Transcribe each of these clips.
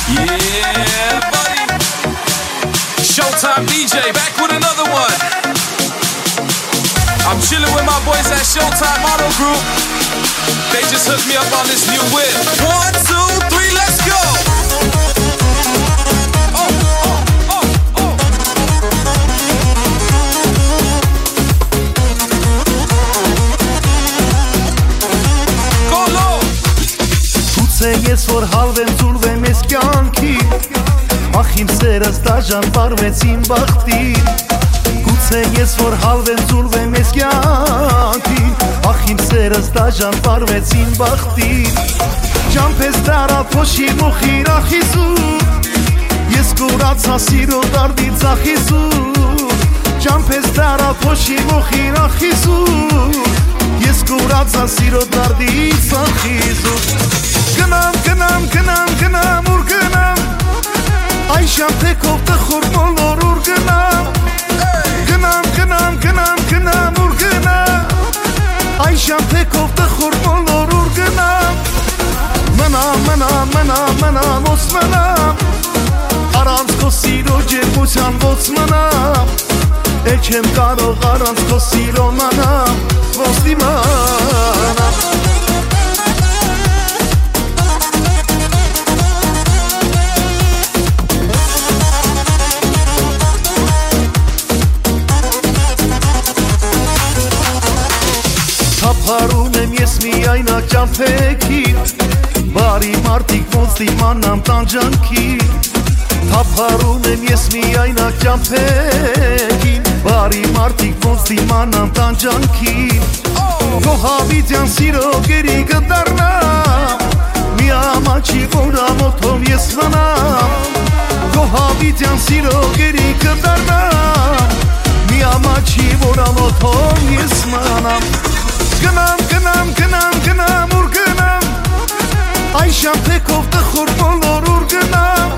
Yeah, buddy. Showtime DJ, back with another one. I'm chilling with my boys at Showtime Auto Group. They just hooked me up on this new whip. 1, 2, 3, let's go. Ես որ հալվեմ ծուրվեմ ես կյանքի Ախ իմ սերս դաժան բարվեցին բախտին Գուցե ես որ հալվեմ ծուրվեմ ես կյանքի Ախ իմ սերս դաժան բարվեցին բախտին Ճամպես դարա փոշի մոխիր ախիզուր Ես կուրացա սիրո դարդի ծախիզուր Ճամպես դարա փոշի մոխիր ախիզուր Ես կուրացա սիրո դարդի ծախիզուր Գնամ, ուր գնամ Այ շամփեքով տխուր մոլոր ուր գնամ Գնամ, ուր գնամ Այ շամփեքով տխուր մոլոր ուր գնամ Մնամ, ոց մնամ Առանց քո սիրո ջերմության ոց մնամ Էլ չեմ կարող առանց քո սիրո մնամ Ոնց դիմանամ Թափարում եմ ես միայն աջամփեքին Բարի մարդիկ ոնց դիմանամ տանջանքին Թափարում եմ ես միայն աջամփեքին Բարի մարդիկ ոնց դիմանամ տանջանքին Քո հավիտյան սիրո գերի կդառնամ Մի ամաչի որ ամոթով ես մնամ Քո հավիտյան սիրո գերի կդառնամ Մի ամաչի որ ամոթով ես մնամ Գնամ, ուր գնամ Այ շամփեքով տխուր բոլոր ուր գնամ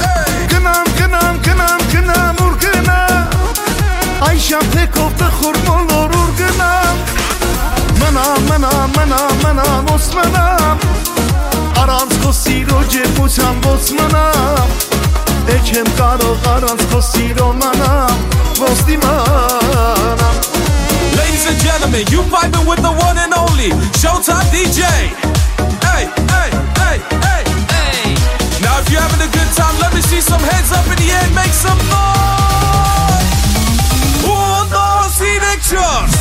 Գնամ, ուր գնամ Այ շամփեքով տխուր բոլոր ուր գնամ Մնամ, ոց մնամ Առանց քո սիրո ջերմության ոց մնամ Էլ չեմ կարող առանց քո սիրո մնամ Ոնց դիմանամ Ladies and gentlemen, you vibing with the one and only Showtime DJ. Hey. Now if you're having a good time, let me see some hands up in the air, make some noise. Uno, directions.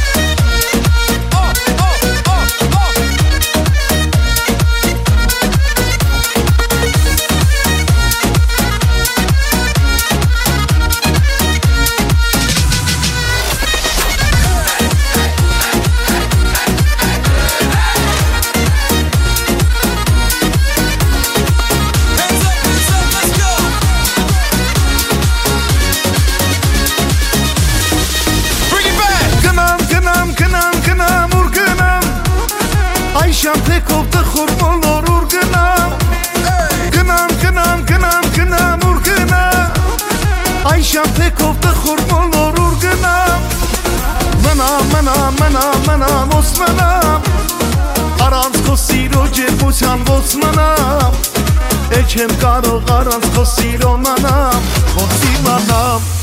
Շամփեքով տխուր բոլոր ուր գնամ Գնամ, ուր գնամ Այ շամփեքով տխուր բոլոր ուր գնամ Մնամ, ոց մնամ Առանց քո սիրո ջերմության ոց մնամ Էլ չեմ կարող առանց քո սիրո մնամ Ոնց դիմանամ